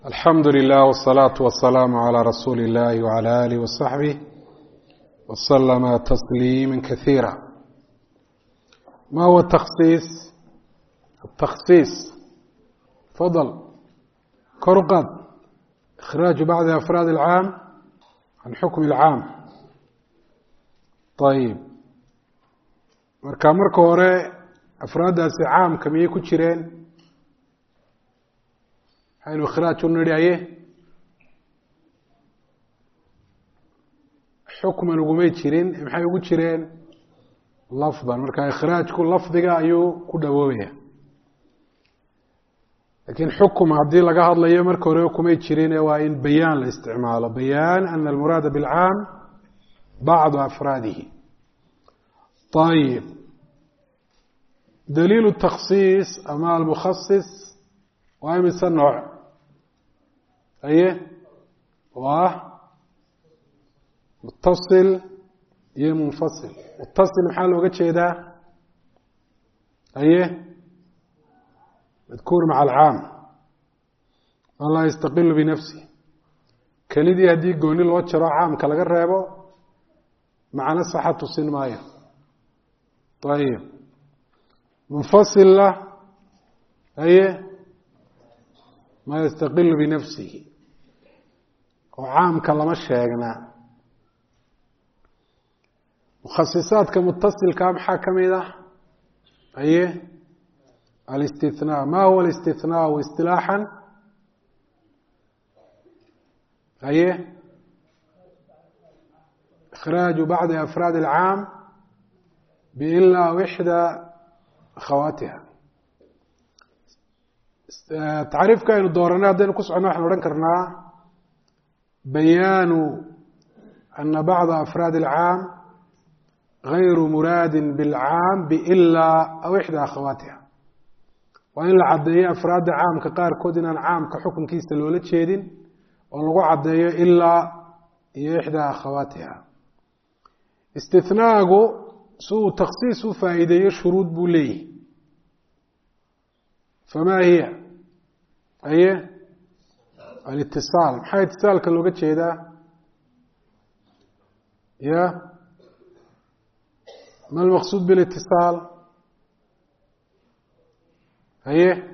الحمد لله والصلاة والسلام على رسول الله وعلى آله وصحبه وسلم تسليما كثيرا. ما هو التخصيص؟ التخصيص فضل كرقد إخراج بعض أفراد العام عن حكم العام. طيب marka hore afraadaasi caamka miyay ku jireen haynu ikhraaj u nidhaye xukman ugumay jirin maxay ugu jireen lafdan marka ikhraajku lafdiga ayuu ku dhawoobaya laakiin xukum haddii laga hadlayo marka hore kumay jirin waa in bayaan la isticmaalo bayaan ana almuraada bilcaam bacdu afraadihi. طيب دليل التخصيص أما المخصص وهي من نوع أيه متصل يه منفصل. متصل محل وقت شيء ده أيه مذكور مع العام الله يستقل بنفسه كليدي هدي قوني الوجه عام كلا قربه مع نصحة السينماية. طيب منفصل له أيه ما يستقل بنفسه وعام كلام الشيخنا. مخصصات كمتصل كام حاكم إذا أيه الاستثناء. ما هو الاستثناء اصطلاحا؟ أيه إخراج بعض أفراد العام بإلا وحدة أخواتها. تعريف كأنه دورنا هذين كسرنا نحن نذكرنا بيان أن بعض أفراد العام غير مراد بالعام بإلا أو إحدى أخواتها. وإن عدي أفراد عام كقار كودنا عام كحكم كيس الولد شيدين ولو عدي إلا إحدى أخواتها. استثناء سوء تخصيص فائدة شروط بوليه. فما هي؟ أيه الاتصال. محايا اتصال كاللغة شيدا يا ما المقصود بالاتصال؟ أيه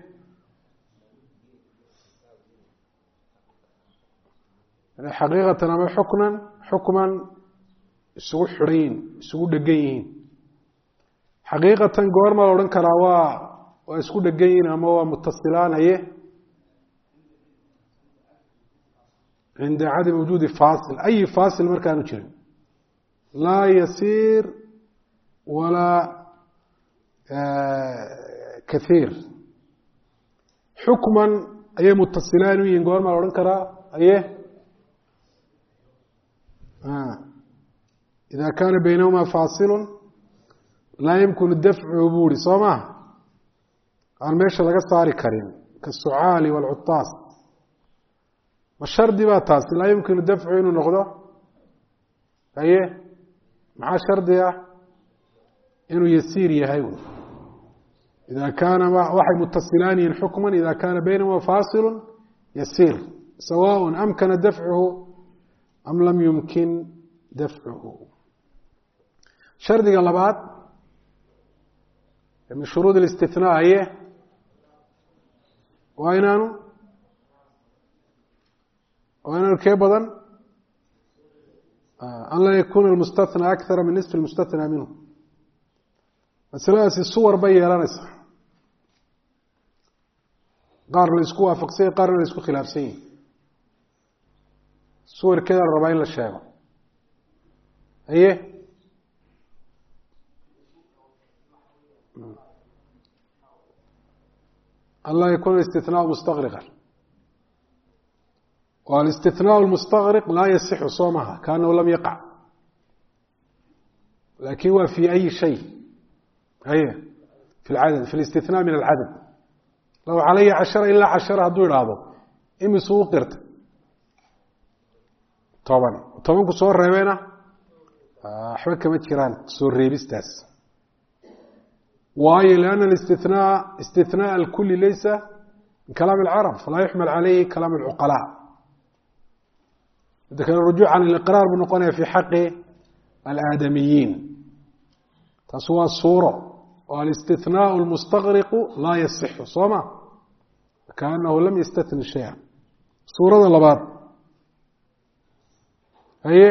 حقيقة أنا حكما isugu xidhan isugu dhagan yihiin xaqiiqatan goorma la odhan karaa waa isku dhagan yihiin ama waa mutasilaanaye cinda cadam wujuudi faasil ay faasil markaanu jirin laa yasiir walaa kathiir xukman ayay mutasilaan u yihiin goorma la odhan karaa aye إذا كان بينهما فاصل لا يمكن الدفع عبوري صوما عن ماشي لغا صاري كريم كالسعال والعطاس والشرط باتاس لا يمكن الدفع إنه نغضه أيه مع شرط إنه يسير يهيون إذا كان واحد متصلان حكما إذا كان بينهما فاصل يسير سواء أمكن دفعه أم لم يمكن دفعه. شرطiga labaad min shuruud الاستثناء aye waa inaanu kee badan an laa yakuna المستثنى أكثر من نصف المستثنى منه. masaladaasi suwar bay yeelanaysaa qaar la isku waafaqsanya qaarna la isku khilaafsan yihin suwarkeeda la rabaa in la sheego aye الله يكون الاستثناء مستغرقا والاستثناء المستغرق لا يصح صومها كأنه لم يقع لكن هو في أي شيء أيه في العدد في الاستثناء من العدد لو علي 10 إلا 10 هدول هذا إمي سوق قرت طبعا كسور ريبينا أحبك كما تكران سور ريبستاس واي لأن الاستثناء استثناء الكل ليس من كلام العرب فلا يحمل عليه كلام العقلاء. ذكر الرجوع عن الإقرار بنقول في حق الآدميين تسوى الصورة، والاستثناء المستغرق لا يصح صوما كأنه لم يستثن شيئا. صورة اللبات هي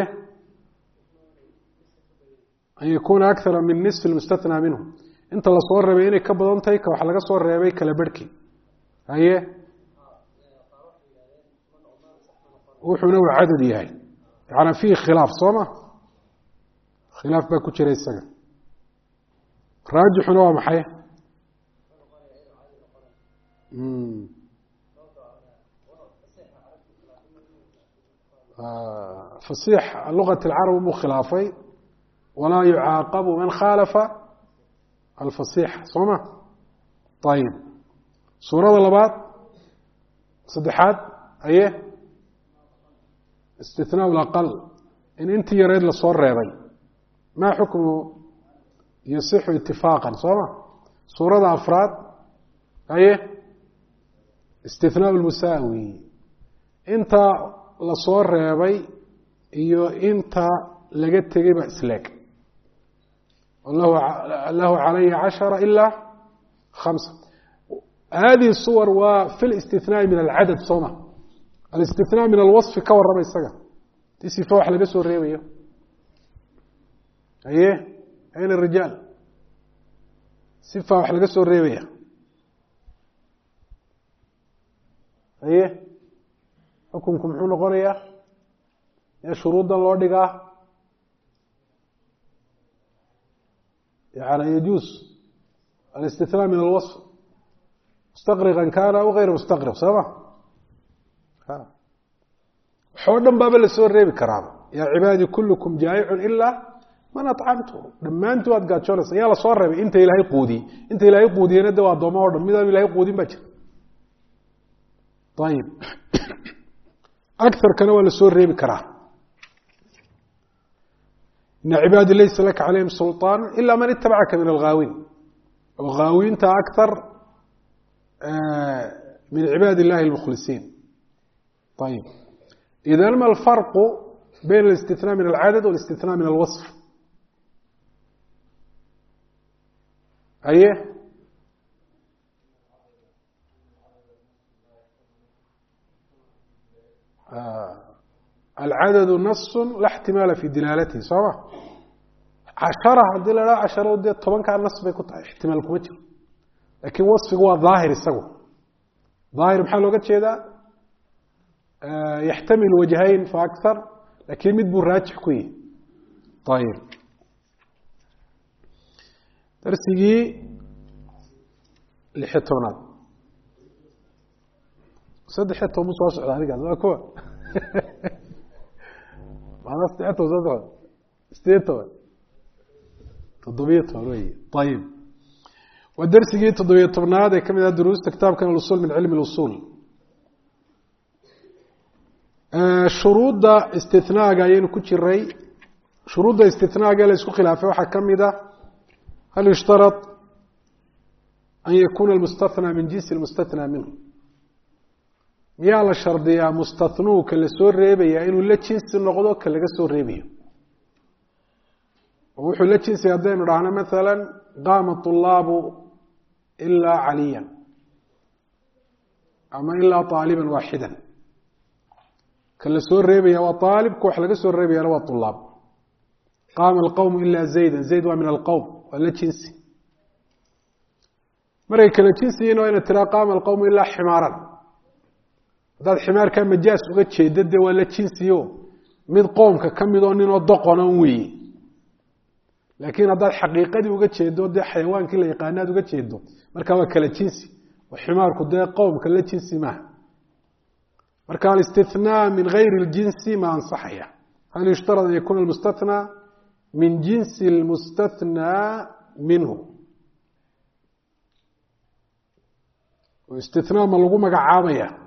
أن يكون أكثر من نصف المستثنى منه. أنت لا صور ربيني كبضان تيك وحلقة صور ربيك لبركي هي وحنو عددي هاي يعني فيه خلاف صوما، خلاف باكو جري السجن راجح نوع محي فصيح لغة العرب مو خلافي ولا يعاقب من خالف الفصيح صوما. طيب صورة اللبات صدحات أيه استثناء الأقل إن أنت يريد لصور ريبي ما حكمه يصح اتفاقا صوما. صورة أفراد أيه استثناء المساوي أنت لصور ريبي إيو أنت لقيت تجيب أسلاك الله عليه 10 إلا 5. هذه الصور وفي الاستثناء من العدد صوما. الاستثناء من الوصف كور ربي السجن تسيفوا حلقة سور ريبي أيه أين الرجال سيفوا حلقة سور ريبي أيه حكمكم حول قرية يا شروط الله دقاه يعني يجوز الاستثناء من الوصف مستغرقا كان أو غير مستغرق صح؟ حودا باب السور ريبي كرام يا عبادي كلكم جائع إلا من أطعمته لما أنتوا أتقاتشون يلا صور ريبي أنت إلهي قودي ندوا الضوما ورد ماذا إلهي قودي بجر. طيب أكثر كانوا السور ريبي كرام إن عبادي ليس لك عليهم سلطان إلا من اتبعك من الغاوين. الغاوين أنت أكثر من عباد الله المخلصين. طيب إذا ما الفرق بين الاستثناء من العدد والاستثناء من الوصف؟ أيه العدد نص لا احتمال في دلالته صح؟ 10 عندنا لا 10 ودي طبعا كان نص بيكون احتمال كويتر لكن وصف هو ظاهر السوى ظاهر محل وقت شيء ذا يحتمل وجهين فأكثر لكن مدبر راجح كوي. طيب درسي لحتونات صدق حتى مو صوص على هذا كوا ما نستعته صدق استيته تضبيط هروي. طيب والدرس جي تضبيط هذا كم من الدروس كتاب كان الأصول من علم الأصول. شروط استثناء جايين كتير شروط استثناء قال يسكو خلافه وحكم ده هل يشترط أن يكون المستثنى من جنس المستثنى منه ميال الشرطية مستثنو كاللي سور ريبيا إنه لا جنس النقضو كاللي سور ريبيا ووحو لا جنس يدين رعنا مثلا قام الطلاب إلا عليا أما إلا طالبا واحدا كاللي سور ريبيا وطالب كوح لقى سور ريبيا لو الطلاب قام القوم إلا زيدا زيد ومن القوم ولا جنسي مرة كلا جنسي إنه إن ترى قام القوم إلا حمارا هذا الحمار كان مجاس وقت شيء ضد ولا جنسيو مد قومك كم يدون إنه ضقنا وي لكن هذا الحقيقة دي وقت شيء ضد حيوان كله يقانات وقت شيء ضد مركب كلا جنسي وحمار كده قوم كلا جنسي ما مركب الاستثناء من غير الجنس ما أنصحه. هل يشترط أن يكون المستثنى من جنس المستثنى منه واستثناء ما لقوا مقعامية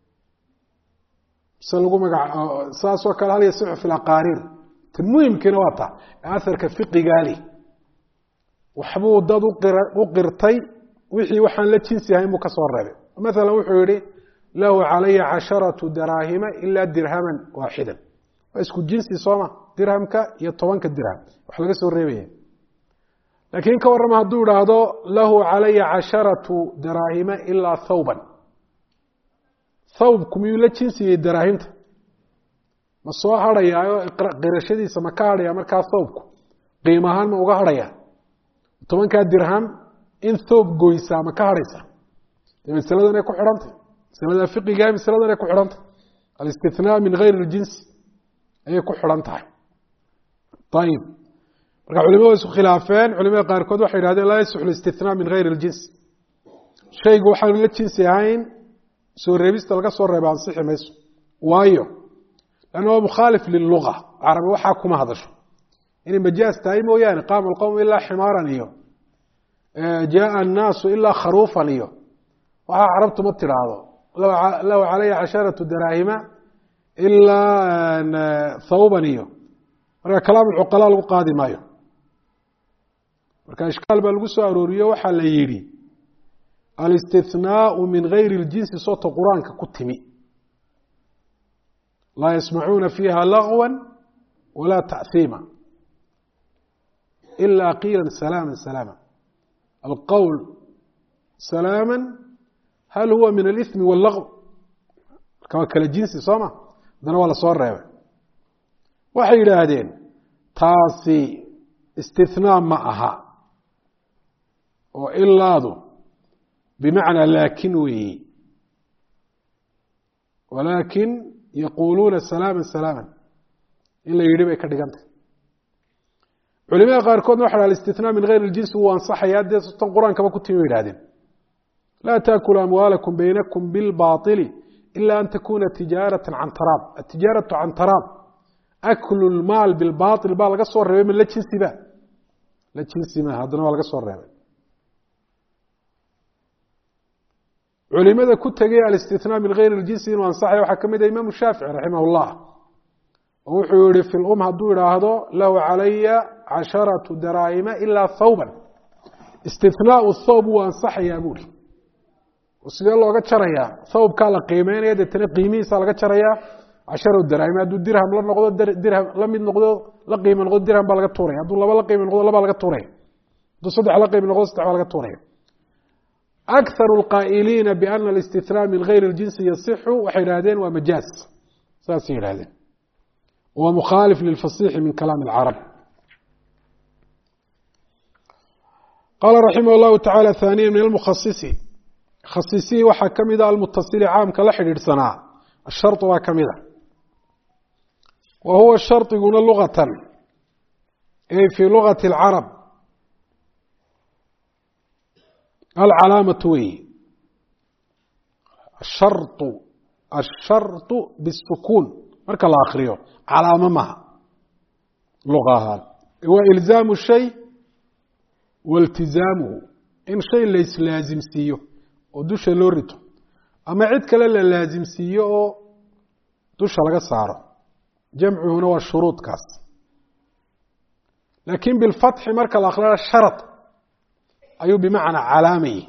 سلقوا ساس وكال هل يصح في الأقارير المهم كنواطع أثر كفقي قالي وحبو ضد وقرتي وحي وحن لا جنسي هاي مكسور ربي مثلا wuxuu yihi lahu calaya 10 daraahima ila dirhaman waaxida waa isku jinsi sooma dirhamka iyo 10ka dirham wax laga soo reebaya laakiin ka warrama hadduu idhaahdo lahu calaya 10 daraahima ilaa thawban thawbku miyuu la jinsiyey daraahimta ma soo hadhayaayo qirashadiisa ma ka hadhaya markaa thawbku qiimo ahaan ma uga hadhaya 10kaa dirham in thawb goysaa ma ka hadhaysaa masaladan ay ku xidhantay masalada fiqiga masaladan ay ku xidhantay alistithnaa min gayri اljinsi ayay ku xidhan tahay ayib marka culimadu isku khilaafeen culimada qaarkood waxay yidhahdeen laa yasixu اlistithnaa min gayri اljinsi shaygu waxaanu la jinsi ahayn soo reebista laga soo reeba ansixi mayso waayo lanna waa mukhaalif liluga carabi waxaa kuma hadasho inay majaaz tahay mooyaane qaama alqowm ilaa ximaaran iyo jaءa الnaasu ilaa kharuufan iyo waxaa carabtu ma tidhaahdo lahu calaya 10 daraahima ilaa thawban iyo marka kalaam cuqalaa lagu qaadi maayo marka ishkaal baa lagu soo arooriyo waxaa la yidhi alistithnaau min gayri اljinsi soota qur-aanka ku timi laa yasmacuuna fiiha lagwa walaa taأhiima ilaa qiila salaama salaama alqowl salaama hal huwa min alithmi wاllagw marka waa kala jinsi soo ma haddana waa lasoo reebay waxay yidhaahdeen taasi istithnaa ma aha oo ilaadu bimacnaa laakin weeyi walaakin yaquuluuna salaama salaama in la yidhi bay ka dhigantay culimada qaarkoodna waxa ha istithnaa min gayri اljinsi wuu ansaxayaa dee tan qur-aankaba ku timi bay yihahdeen laa taakulu amwaalakum baynakum bilbaطili ila an takuna tijaarata can taraab atijaaratu can taraab aklu lmaal bilbaطil baa laga soo reebay ma la jinsiba la jinsi ma haddana waa laga soo reebay culimada ku tegay alistithnaa min gayri اljinsi inuu ansaxaya waxaa kamid ah imaamu shaafici raximah اllah oo wuxuu yihi fi lum hadduu idhaahdo lahu calaya 10 daraahima ilaa thawban istithnaau thawb wuu ansaxayaa buuri oo sidee looga jarayaa thawbkaa la qiimeynaya deetana qiimihiisa laga jarayaa 10 daraahim hadduu dirham la noqdo dirham la mid noqdo la qiimo noqdo dirham baa laga tuuraya hadduu laba la qiimo noqdo labaa laga tuuraya hadduu 3 la qiimo noqdo 3 baa laga tuuraya akharu alqaa'iliina biana alistithnaa min gayri اljinsi yasixu waxay yidhahdeen waa majaaz saasay yidhahdeen waa mukhaalif lilfasixi min kalaami اlcarab qaala raximah اllahu tacala haaniya min almukhasisi khasisihi waxaa ka mida almutasili caamka la xidhiidhsanaa asharط baa ka mida wa huwa shardiguna lugatan ay fii lugati اlcarab alcalaamatu weyi asharطu bالsukuun marka la akriyo calaamo maha luqa ahaan waa ilzaamu shay wailtizaamuhu in shay la islaasimsiiyo oo dusha loo rito ama cid kale la laasimsiiyo oo dusha laga saaro jamcuhuna waa shuruudkaas laakiin bilfatxi marka la akriyo sharط ayuu bimacnaa calaamayey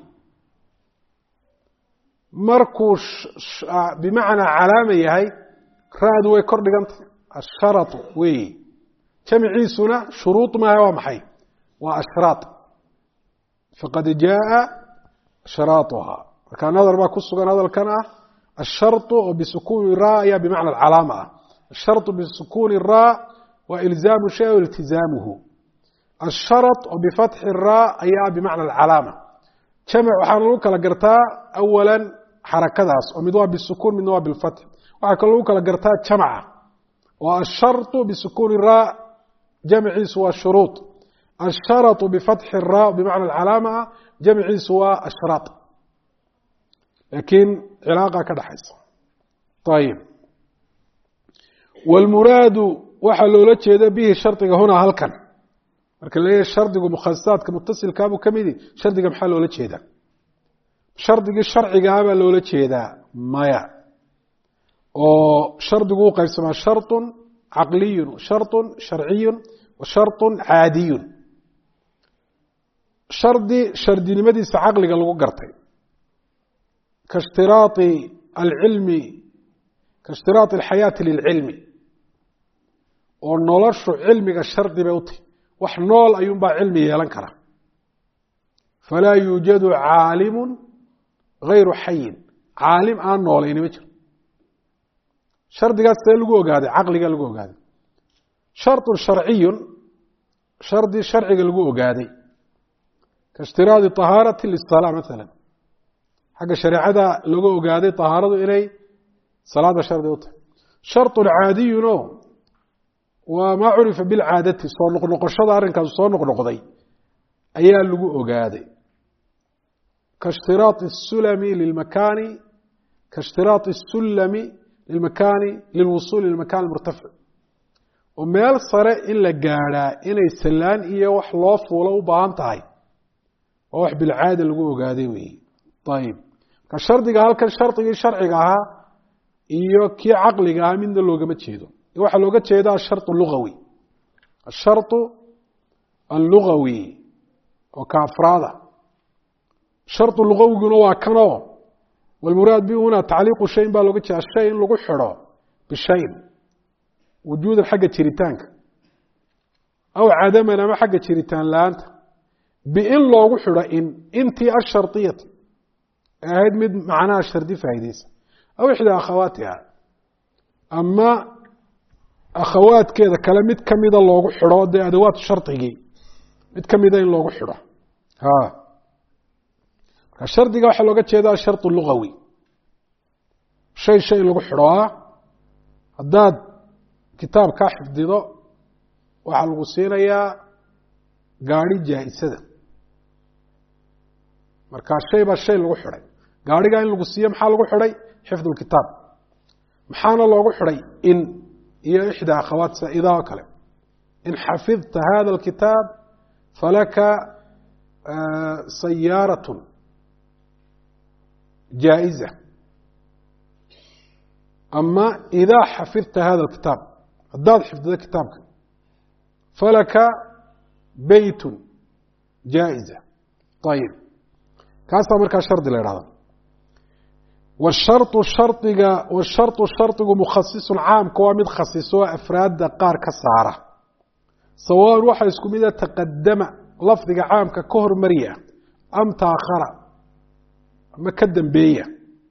markuu bimacnaa calaama yahay raadu way kor dhigantay asharaطu weyi jamciisuna shuruud maaha waa maxay waa ashraaط faqad jaaءa sharaaطuhaa marka nadar baa ku sugan hadalkan ah asharطu oo bisukuuni ra ayaa bimacna calaama ah asharطu bisukuuni ra waa ilzaamu shay o iltizaamuhu الشharط oo bfatxi الra ayaa bimacna اcalaama jamc waxaa lagu kala gartaa awala xarakadaas oo mid waa bisukuun midna waa bifatx waxaa kaloo lagu kala gartaa jamca oo الsharط bisukuuni الra jamciisu waa shuruuط الsharaط bifatxi الra bimacna اcalaama jamciisu waa ashraaط laakiin cilaaqa ka dhaxaysa ayb wاlmuraadu waxaa loola jeeda bihi shardiga huna halkan marka leeyahay shardigu mukhasisaadka mutasilkaa buu ka midi shardiga maxaa loola jeedaa shardigii sharcigaa baa loola jeedaa maya oo shardigu u qaybsamaa sharطun caqliyun sharطun sharciyun wa sharطun caadiyun shardi shardinimadiisa caqliga lagu gartay kaاshtiraaط alcilmi kaاshtiraaط الxayaaةi lilcilmi oo noloshu cilmiga shardi bay u tahy wax nool ayuun baa cilmi yeelan kara falaa yuujadu caalimu غayru xayin caalim aan noolayni ma jiro shardigaas see lagu ogaaday caqliga lagu ogaaday sharط sharciyu shardi sharciga lagu ogaaday kaاshtiraaطi طahaaraةi liلsalaa maala xagga shareecada lagu ogaaday طahaaradu inay salaada shardi u tahay sharط caadiyuno waa maa curifa bilcaadati soo noqnoqoshada arrinkaas soo noqnoqday ayaa lagu ogaaday kaاshtiraaطi الsulami lilmakani kaاshtiraaطi الsulami lilmakani lilwusuuli lilmakan murtafic oo meel sare in la gaadhaa inay salaan iyo wax loo fuulo u baahan tahay oo wax bilcaada lagu ogaaday weeye ayib marka shardiga halkan shardigii sharciga ahaa iyo kii caqliga ahaa midna loogama jeedo waxaa looga jeeda ashart lugawi asharط allugawi oo ka afraada sharط lugawiguna waa kanoo walmuraad bi huna tacliiqu shayin baa looga jeeda shay in lagu xidho bishayin wujuudan xagga jiritaanka aw cadaman ama xagga jiritaan la-aanta bin loogu xidho intii asharطiyati ahayd mid macnaha shardi faa'ideysa aw ixdaa akhawaatiha ama akhawaadkeeda kale mid kamida loogu xidho dee adawaat shardigii mid kamida in loogu xidho marka shardiga waxaa looga jeeda ashart lugawi shay shay in lagu xidho haddaad kitaab kaa xifdido waxaa lagu siinayaa gaari jaa-isada marka shay baa shay lagu xidhay gaarigaa in lagu siiyo maxaa lagu xidhay xifd lkitaab maxaana loogu xidhay in iyo ixdaa akhawaat saidaa oo kale in xafidta hada اlkitaab falaka sayaaraة jaaئiza ama idaa xafidta hada اlkitaab haddaad xifdido kitaabka falaka beyt jaaئiza ayib kaasaa markaa shardi la ihahda wsharطu shardigu mukhasisun caamka waa mid khasisoo afraadda qaar ka saara sawaan waxaa isku mida taqadama lafdiga caamka ka hormariya am taakhara ama ka dambeeya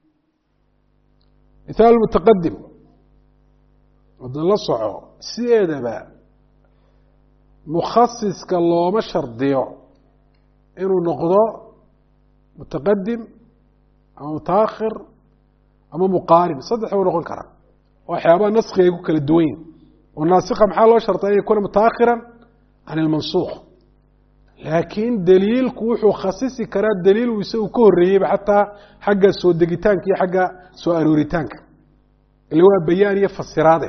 mithaal mutaqadim wadan la soco sideedaba mukhasiska looma shardiyo inuu noqdo mutaqadim ama mutaakhir ama muqaarin saddex u noqon kara waxyaabaha naskiga ay ku kala duwan yihin oo naasikha maxaa loo shartay an yakuuna mutaakhiran can ilmansukh laakiin daliilku wuxuu khasisi karaa daliil uu isagu ka horreeyeyba xataa xagga soo degitaanka iyo xagga soo arooritaanka ila waa bayaan iyo fasiraade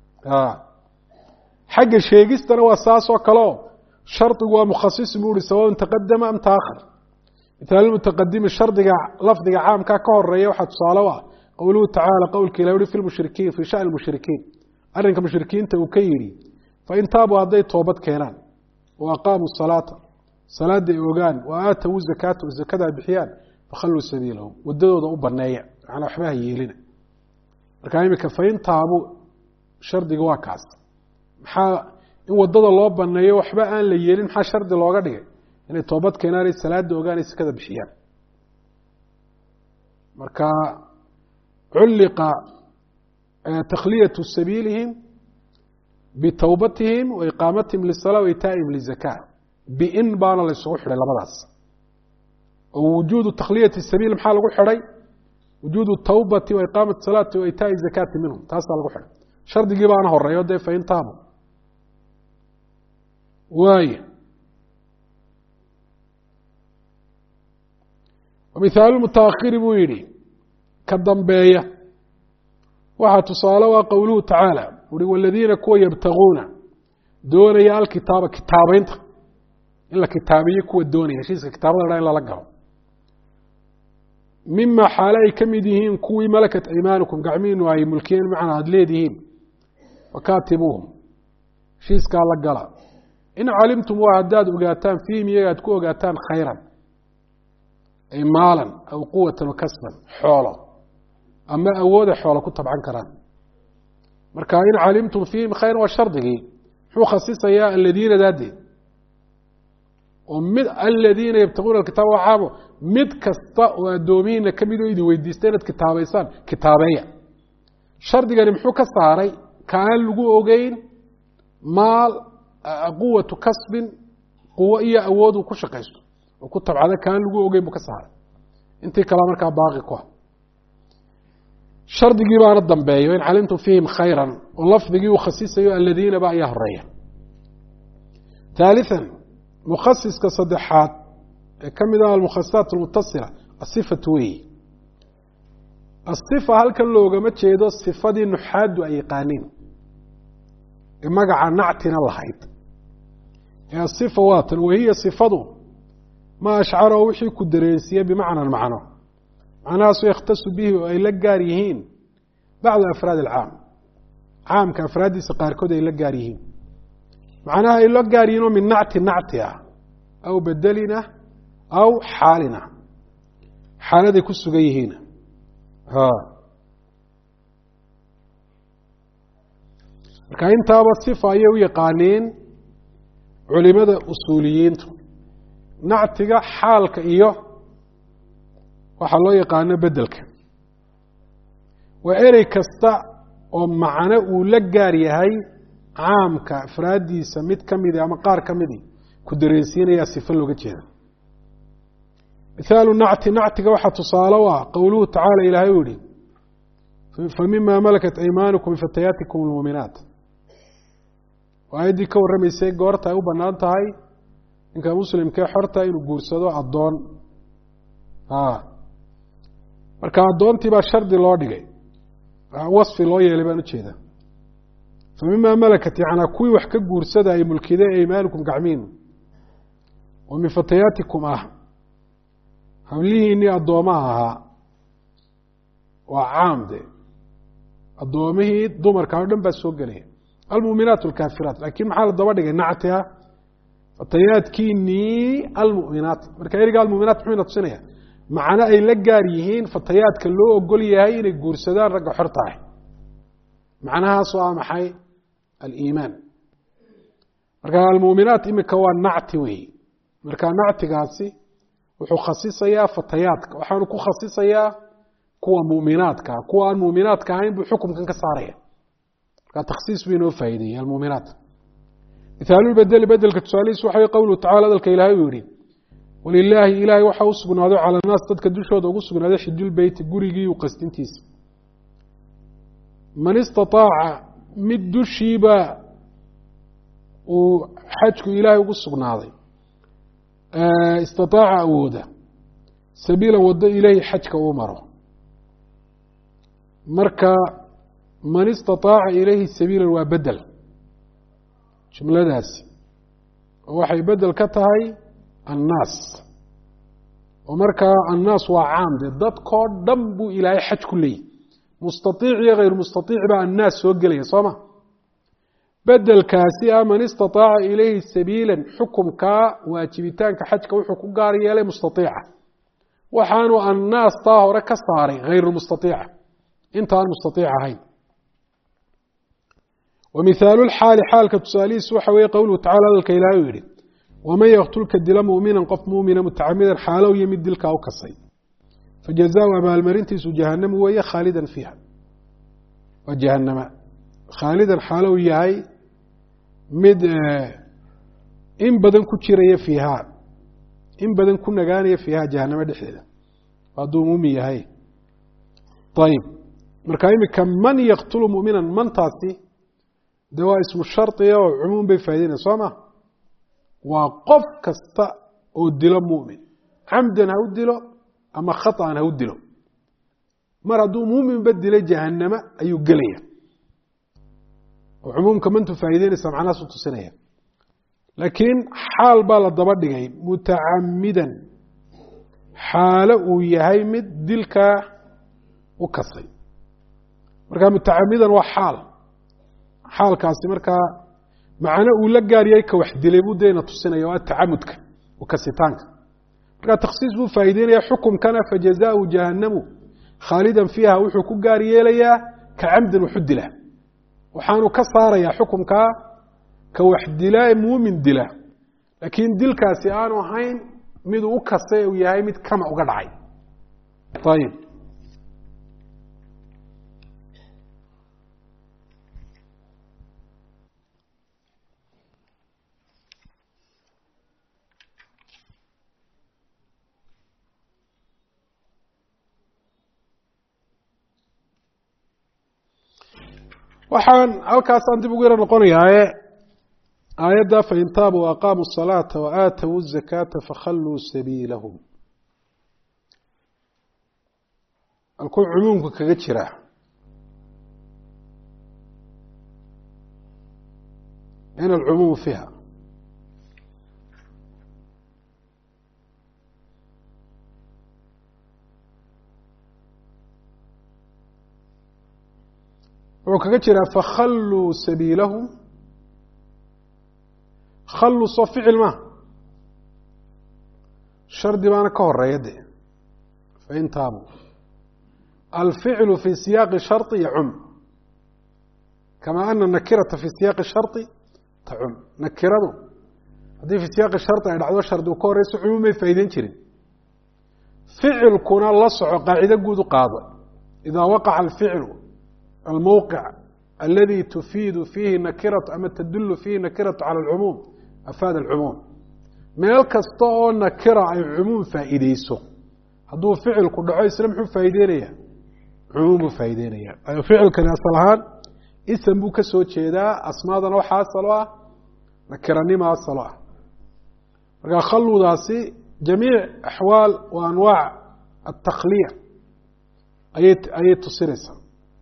xagga sheegistana waa saas oo kaleo shardigu waa mukhasisin bu uhi sawaء taqadama am taakhir mithaal mutaqadimi shardiga lafdiga caamka ka horeeya waxaa tusaale u ah qowluhu tacaala qowlka ilah uhi fi lmushrikiin fii shani mushrikiin arrinka mushrikiinta uu ka yidhi fain taabuu hadday toobad keenaan wa aqaamuu salaata salaada ay ogaan wa aatawu zakaata o zakada ay bixiyaan fakhalluu sabiilahum wadadooda u baneeya macnaa waxba ha yeelina markaa imika fain taabuu shardiga waa kaas maxaa in wadada loo baneeyo waxba aan la yeelin maxaa shardi looga dhigay inay toobad keenaan salaada ogaan ay sakada bixiyaan marka culliqa takhliyatu sabiilihim bitowbatihim wa iqaamatihim lisalaa wa itaa'ihim lizakaa bin baana la isugu xidhay labadaas oo wujuudu takhliyati sabiil maxaa lagu xidhay wujuudu tawbati wa iqaamati salaati wa itaa'i zakaati minhum taasaa lagu xidhay shardigii baana horeeyo dee fain taabu waay mithaalu mutaakhiri buu yidhi ka dambeeya waxaa tusaale waa qowluhu tacaala ui waladiina kuwa yabtaguuna doonaya alkitaaba kitaabeynta in la kitaabiyo kuwa doonaya heshiiska kitaabada dha in lala galo mima xaale ay ka mid yihiin kuwii malakat aymaanukum gacmihiinu ay mulkiyeen macnaa aada leedihiin fakaatibuuhum heshiiskaa la gala in calimtum waa haddaad ogaataan fiihim iyaga ad ku ogaataan khayran ay maalan aw quwatan wakasban xoolo ama awooda xoolo ku tabcan karaan marka in calimtum fiihim khayra waa shardigii muxuu khasisayaa aladiina daadee oo mid aladiina yabtaguuna alkitaaba waxaabo mid kasta oo addoomihiina ka mid oo idin weydiista inaad kitaabaysaan kitaabeeya shardigani muxuu ka saaray kaan lagu ogeyn maal quwatu kasbin quwo iyo awood uu ku shaqaysto oo ku tabcada kaan lagu ogeyn buu ka saaray intii kale markaa baaqi ku ah shardigii baana dambeeyo in calimtum fiihim khayran oo lafdigii uu khasisayo aladiina ba ayaa horeeya ثالثا mukhasiska saddexaad ee ka mid ah almukhasasaat almutasila asifatu weyi asifa halkan loogama jeedo sifadii nuxaadu ay yaqaaniin ee magaca nactina lahayd ee asifa waatan wahiya sifadu ma ashcaro wixii ku dareensiye bimacnan macno macnahaasu yakhtasu bihi oo ay la gaar yihiin bacdu afraad alcaam caamka afraaddiisa qaarkood ay la gaar yihiin macnaha ay la gaar yihiin oo min nacti nacti ah aw bedelina aw xaalina xaaladay ku sugan yihiin marka intaaba sifa ayay u yaqaaneen culimada usuuliyiintu nactiga xaalka iyo waxaa loo yaqaano bedelka waa erey kasta oo macno uu la gaar yahay caamka afraaddiisa mid ka midi ama qaar ka midi ku dareensiinayaa sifo looga jeeda mithaalu nacti nactiga waxaa tusaale u ah qowluhu tacaala ilaahay u yihi famima malakat aymaanukum bifatayaatikum almuuminaat waa aayaddii ka warramaysay goorta ay u bannaan tahay ninka muslimkee xorta inuu guursado addoon marka addoontii baa shardi loo dhigay wasfi loo yeelay baan ujeeda famima malakat yanaa kuwii wax ka guursada ay mulkideen aymaanukum gacmiinu oo min fatayaatikum ah hablihiinii addoomaha ahaa waa caam de addoomihii dumarka o dhan baa soo gelaya almuuminaat alkaafiraat laakiin maxaa la daba dhigay nacti ah fatayaadkiinii almu'minaat marka eriga almu'minaat muxuu ina tusinaya macno ay la gaar yihiin fatayaadka loo ogol yahay inay guursadaan ragga xorta ah macnahaasoo ah maxay aliimaan marka almuuminaat imika waa nacti weyi marka nactigaasi wuxuu khasisayaa fatayaadka waxaanu ku khasisayaa kuwa mu'minaadka kuwa aan mu'minaadka ahayn buu xukumkan ka saaraya marka takhsiis buu inoo faa'iideeyey almuuminaat mithaalulbedeli bedelka tusaalihiis waxa way qowluhu tacala hadalka ilaahay uu yihi walilaahi ilaahay waxaa u sugnaaday cala annaas dadka dushooda ugu sugnaaday xijulbeyti gurigii u qasdintiisa man istataaca mid dushiiba uu xajku ilaahay ugu sugnaaday istataaca awooda sabiilan waddo ilaahi xajka uu maro marka man istataaca ilayhi sabiilan waa bedel jumladaasi oo waxay bedel ka tahay annaas oo markaa annaas waa caam de dadkoo dhan buu ilaahay xaj ku leeyahy mustaiic iyo hayr mustaiic baa annaas soo gelaya soo ma bedelkaasi ah man istataaca ilayhi sabiilan xukumkaa waajibitaanka xajka wuxuu ku gaar yeelay mustaiica waxaanu annaas taa hore ka saaray hayru mustaiica intaan mustaiic ahayn wa mithaalu lxaali xaalka tusaalihiis waxa weeye qowluhu tacala hadalka ilaahay uu yihi waman yaktulka dila mu'minan qof muumina mutacamidan xaalow iyo mid dilkaa u kasay fajazaau abaalmarintiisu jahanama weeye khaalidan fiiha waa jahanama khaalidan xaalow yahay mid in badan ku jiraya fiihaa in badan ku nagaanaya fiihaa jahanamo dhexdeeda hadduu muumin yahay ayib marka imika man yaktulu mu'minan mantaasi de waa ismu shardiga oo cumuum bay faa'ideynaya soo ma waa qof kasta oo dilo mu'min camdan ha u dilo ama khaطأan ha u dilo mar hadduu muuminba dilay jahanama ayuu gelaya oo cumuumka mantu faa'ideynaysa macnahaas u tusinaya laakiin xaal baa la daba dhigay mutacamidan xaalo uu yahay mid dilkaa u kasay marka mutacamidan waa xaal xaalkaasi markaa macno uu la gaar yahay ka wax dilay buu deena tusinaya waa tacamudka kasitaanka marka takhsiis buu faa'iideynaya xukumkana fajazaa'u jahannamu khaalidan fiiha wuxuu ku gaar yeelayaa ka camdan waxu dila waxaanu ka saarayaa xukumkaa ka wax dilaa muumin dila laakiin dilkaasi aanu ahayn miduu u kastay uu yahay mid kama uga dhacay ayib waxaan halkaasaan dib ugu yaro noqonayaaye aayadda fain taabuu aqaamuu الصalaaةa waaatawu الزakaaةa fakhalluu sabiilahum halkuu cumuumka kaga jira in alcumuumu fiiha wuxuu kaga jiraa fakhalluu sabiilahum khalluu soo ficil ma shardi baana ka horeeya de fain taabuu alficlu fi siyaaqi sharطi yacum kama ana nakirata fi siyaaqi sharطi tacum nakiradu haddii fi siyaaqi sharطi ay dhacdo shardi u ka horeyso cumuum may faa'ideyn jirin ficilkuna la soco qaacido guud u qaado idaa waqaca alficlu الموقع الذي تفيد فيه نكرة أما تدل فيه نكرة على العموم أفاد العموم meel kasta oo nakira ay cumuum faa'iideyso hadduu ficilku dhaco isla muxuu faa'iideynaya cumuum buu faa'iideynaya ficilkani asal ahaan ism buu ka soo jeedaa asmaadana waxaa asalo ah nakiranima asalo ah marka khalludaasi jamiic axwaal wa anwaac atakliya ayay tusinaysaa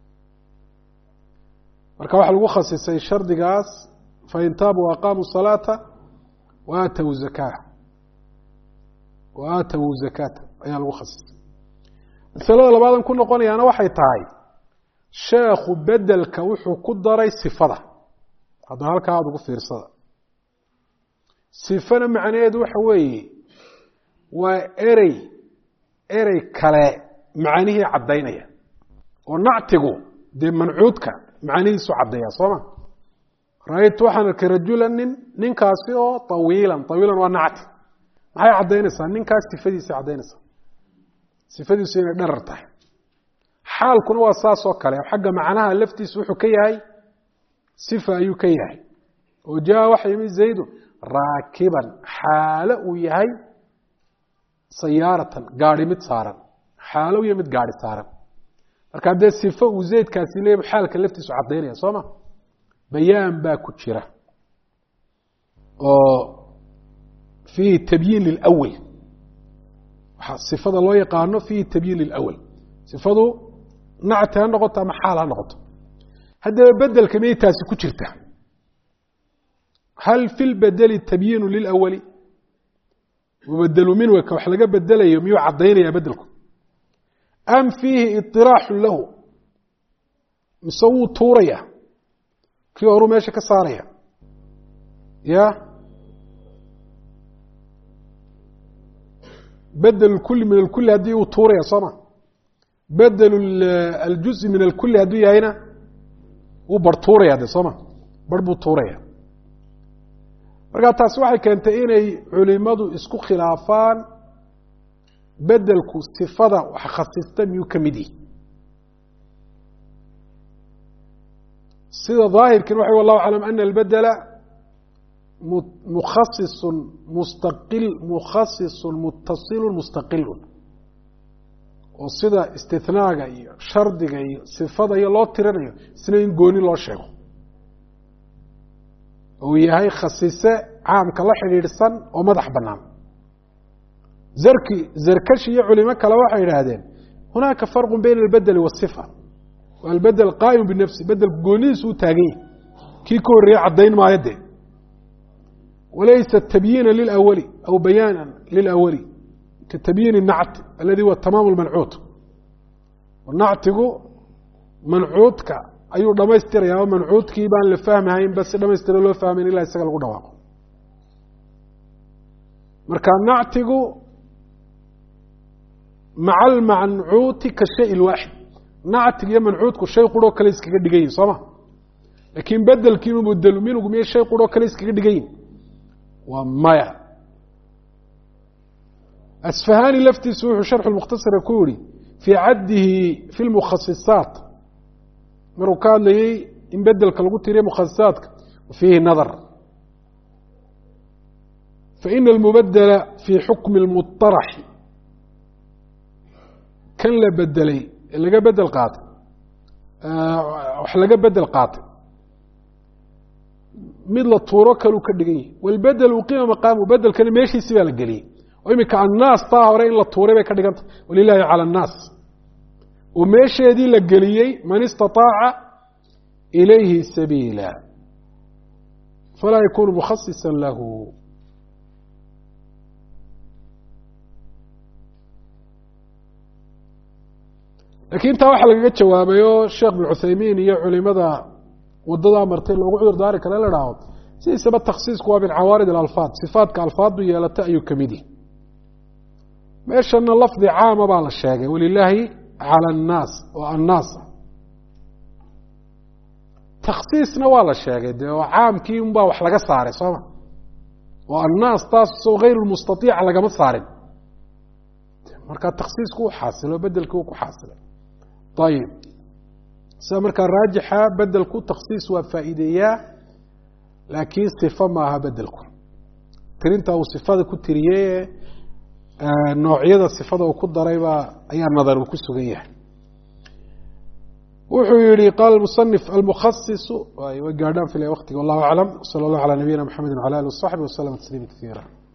marka waxaa lagu khasisay shardigaas fain taabuu aqaamuu الصalaaةa waaatawu zakaata ayaa lagu khasisay masalada labaadan ku noqonayaana waxay tahay sheekhu bedelka wuxuu ku daray sifada hadda halkaa aada ugu fiirsada sifana macnaheedu waxa weeye waa erey kale macnihii caddaynaya oo nactigu dee mancuudka macnihiisu caddeeya sooma ra-aytu waxaan arkay rajula ninkaasi oo awiilan waa nacti maxay caddaynaysaa ninkaas sifadiisa caddaynaysaa sifadiisu inay dharar tahay xaalkuna waa saas oo kale xagga macnaha laftiisa wuxuu ka yahay sifa ayuu ka yahay oo jaa waxa yimid zaydu raakiban xaalo uu yahay sayaaratan gaari mid saaran xaalo uu yahay mid gaari saaran marka haddee sifo uu zaydkaasi leeyahy xaalka laftiisu caddaynaya soo ma bayaan baa ku jira oo fiihi tabyiin lilawal waxaa sifada loo yaqaano fiihi tabyiin lilawal sifadu nacti ha noqoto ama xaal ha noqoto haddaba bedelka miyay taasi ku jirta hal fi lbedeli tabyiinu lilawali mubedelu minwaka wax laga bedelayo miyuu caddaynaya bedelku am fiihi iطiraaxu lahu mise wuu tuuraya kii horuu meesha ka saaraya ya bedel اkuli min اlkuli haddii uu tuuraya soo ma bedel aljuزi min اlkuli hadduu yahayna wuu bar tuuraya de soo ma bar buu tuuraya marka taasi waxay keentay inay culimadu isku khilaafaan bedelku sifada wax khasista miyuu ka mid yihi sida ظaahirkan waxa wallahu aclam ana albedela mukhasiصu mutasilu mustaqilu oo sida istinaaga iyo shardiga iyo sifada iyo loo tirinayo isna in gooni loo sheego uu yahay khasise caamka la xidhiidhsan oo madax banaan zarkashi iyo culimo kale waxay yidhaahdeen hunaaka farqu bayna albedeli waasifa albedel qaa'im binafsi bedelku goonidiisu u taagan yahay kii ka horreeye caddayn maayo dee walaysa tabyiina lilawali aw bayaana lilawali ka tabyiin الnacti aladi huwa tamaam اlmancuud nactigu mancuudka ayuu dhamaystiraya o mancuudkii baan la fahmahayn bas si dhamaystiro loo fahmayn ilaa isaga lagu dhawaaqo marka nactigu مع المنعوت كالشيء الواحد نعتق يا منعوت كالشيء قرو كليس كدغين سما لكن بدل كيما بدل منو قمي شيء قرو كليس كدغين ومايا أسفهاني لفتي سوح شرح المختصر كوري في عده في المخصصات مركان لي إن بدل كالقو تيري مخصصات وفيه نظر فإن المبدل في حكم المطرح كان لا بدلي اللي جا بدل قاطع وحلا جا بدل قاطع مثل الطورك لو كدغي والبدل وقيم مقام بدل كان ماشي سيبا لغلي ويمك الناس طاهر إلا الطوري بي كدغنت ولله على الناس وماشي دي لغليي من استطاع إليه سبيلا فلا يكون مخصصا له لكن انت waxa laga jawaabayo Sheekh Ibn Uthaymeen iyo culimada wadada martay lagu cudur daari kale la dhaawad si sabab takhsiisku waa bil awaarid al alfaad sifaadka alfaadu yeelata ayu kamidi meeshana lafdi caam baa la sheegay walillahi ala an-nas wa an-nas takhsiisna waa la sheegay oo caamkii un baa wax laga saaray soo wa an-nas taas soo غير المستطيع laga ma saarin marka takhsiisku xaasilo bedelku ku xaasilo طيب سامرك الراجحة بدلكو تخصيص وفائدية لكن صفة معها بدلكو ترينتا وصفات كتيرية نوعية الصفات وكل ضريبة أي النظر وكسو جيه وحيري قال المصنف المخصص وقعدان في الوقت والله أعلم صلى الله على نبينا محمد وعلى آله وصحبه وسلم تسليما كثيرا